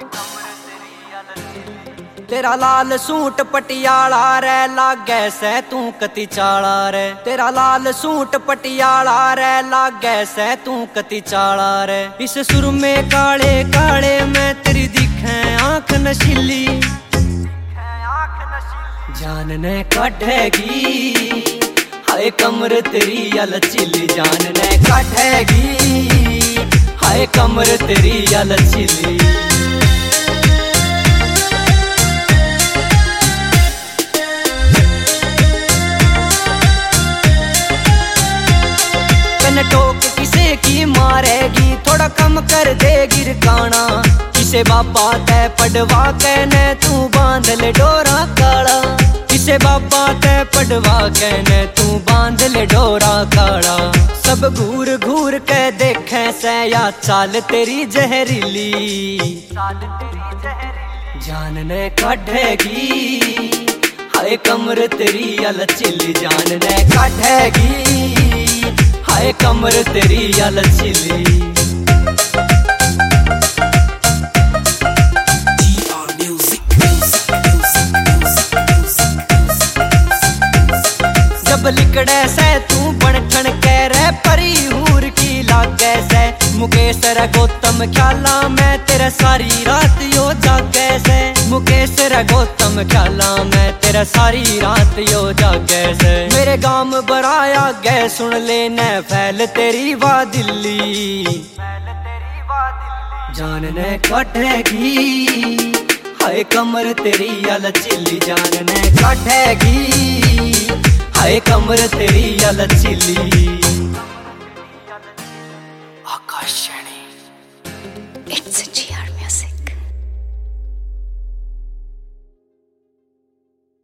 तेरा लाल सूट पटियाला रे लागे से तू कति चाला रे। तेरा लाल सूट पटियाला रे लागे से तू कति चाला रे। इस सुर में काले काले में तेरी दिखे आंख नशीली, जान ने काटेगी हाय कमर तेरी अलचिली, जान ने काटेगी हाय कमर तेरी अलचिली। टोक किसे की मारेगी, थोड़ा कम कर दे गिरकाना। किसे बाबा ते पड़वा कहने तू बांध ले डोरा काला। किसे बाबा ते पड़वा कहने तू बांध ले डोरा काला। सब घूर घूर के देखे से या चाल तेरी जहरीली, जान ने काटेगी हाय कमर तेरी अलचिली, जान ने काटेगी हाय कमर तेरी अलचिली। जब लिकड़े से तू बन ठन कह रे परी हूर की लागे से। मुकेश रे गौतम ख्याला मैं तेरे सारी रात यो जागे से। मुकेश रे गौतम ख्याला मैं तेरे सारी रात यो जागे से। मेरे गाम बराया गए सुन लेने फैल तेरी वा दिल्ली, जान ने काटेगी हाय कमर तेरी अलचिली, जान ने काटेगी हाय कमर तेरी अलचिली। आकाशवाणी।